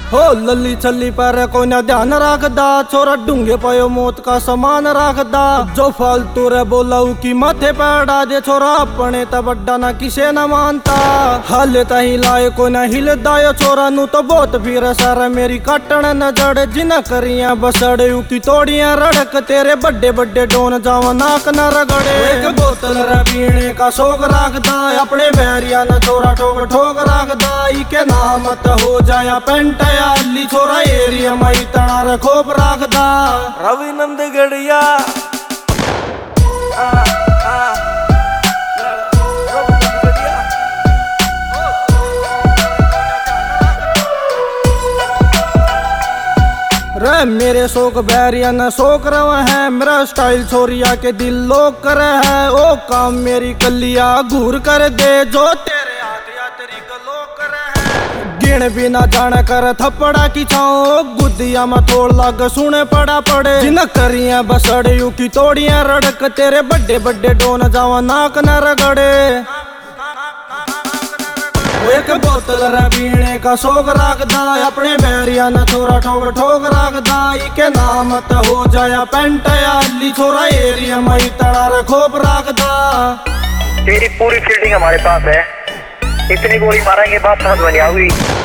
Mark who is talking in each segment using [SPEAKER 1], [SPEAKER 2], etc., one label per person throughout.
[SPEAKER 1] हो लली छली पर कोई ना ध्यान रखदा, छोरा डूंगे पयो मौत का समान रखदा। जो फालतू रे बोलाऊ की माथे पड़ा दे, छोरा अपने त बड्डा ना किसे न मानता। हाले तही लाए कोई ना हिलदा, छोरा नु तो बहुत फिर सर मेरी काटन न जड़। जिना करिया बसड़े की तोड़िया रड़क, तेरे बड्डे बड्डे डोन जावा नाक न रगड़े। एक बोतल रे पीने का शौक रखदा, अपने बैरिया न छोरा ठोक ठोक रखदा। इके नाम त हो जाया पेंट अली, छोरा एरिया मई तना रे खोप रखदा।
[SPEAKER 2] रवि नंद गड़िया
[SPEAKER 1] रे मेरे शौक बैरिया न शौक रवा है, मेरा स्टाइल छोरिया के दिल लोग करे है। ओ काम मेरी कलिया घूर कर दे, जो तेरे आदिया तेरी गलो करे है। गिण भी ना जाने कर थप्पड़ा की छाओ, गुदिया में थोड़ लग सुने पड़ा पड़े। जिन करिया बसड़े की तोड़िया रड़क, तेरे बड्डे बड्डे डोन जावा नाक न रगड़े। एक बोतल रे पीने का शौक रखदा, अपने बैरिया न छोरा ठोक ठोक रखदा। इके नाम त हो जाया पेंट अली, छोरा एरिया मई तड़ा रे खोप रखदा।
[SPEAKER 3] तेरी पूरी फील्डिंग हमारे पास है, इतनी गोली मारेंगे बात समझ में नहीं आऊगी।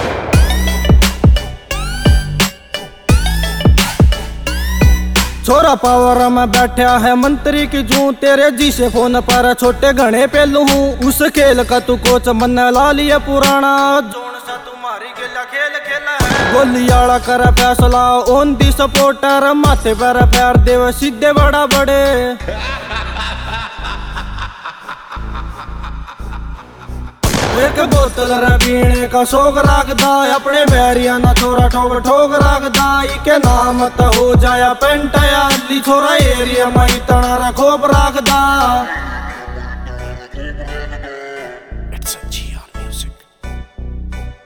[SPEAKER 1] छोरा पावर में बैठा है मंत्री की जू, तेरे जी से फोन पर छोटे घने पे लू। उस खेल का तू कोच मन ला लिया पुराना, जोन सा तुम्हारी गेला खेल खेला है। गोलियाला कर फैसला ओन दी सपोर्टर, माथे पर प्यार देव सीधे बड़ा बड़े। एक बोतल रे पीने का शौक रखदा, अपने बैरिया न छोरा ठोक ठोक रखदा। इके नाम त हो जाया पेंट अली, छोरा एरिया मई तना रे खोप रखदा।